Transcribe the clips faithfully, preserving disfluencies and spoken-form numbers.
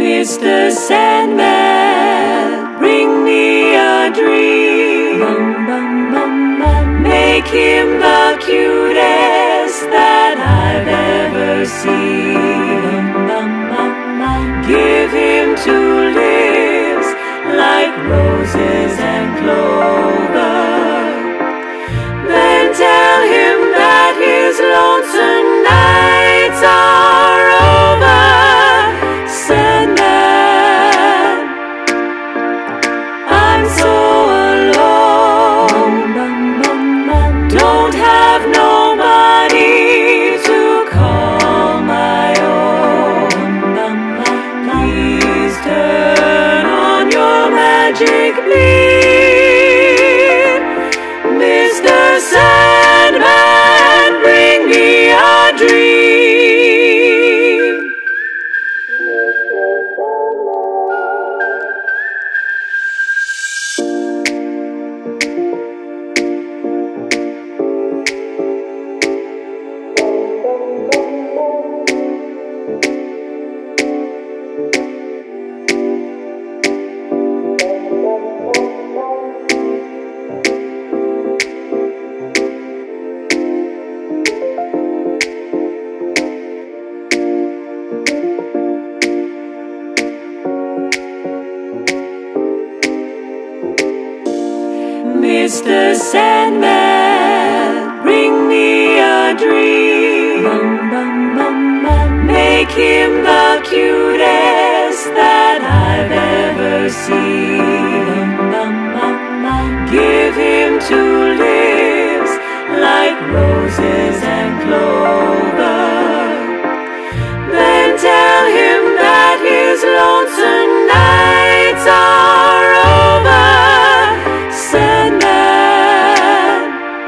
Mister Sandman, bring me a dream. Bum, bum, bum, bum. Make him the cutest that I've ever seen. Bum, bum, bum, bum. Give him two lips like roses and clover. Then tell him that his lonesome nights are over. Sandman, I'm so alone. Don't have nobody to call my own. Please turn on your magic beam. Mister Sandman, bring me a dream. Mister Sandman, bring me a dream. Bum, bum, bum, bum. Make him the cutest that I've ever seen. Bum, bum, bum. Give him two lips like roses and clover. Then tell him that his lonesome nights are over. Sandman,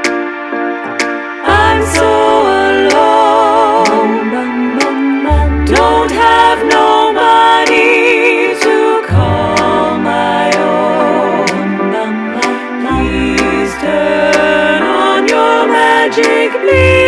I'm so alone. Don't have nobody to call my own. Please turn on your magic beam.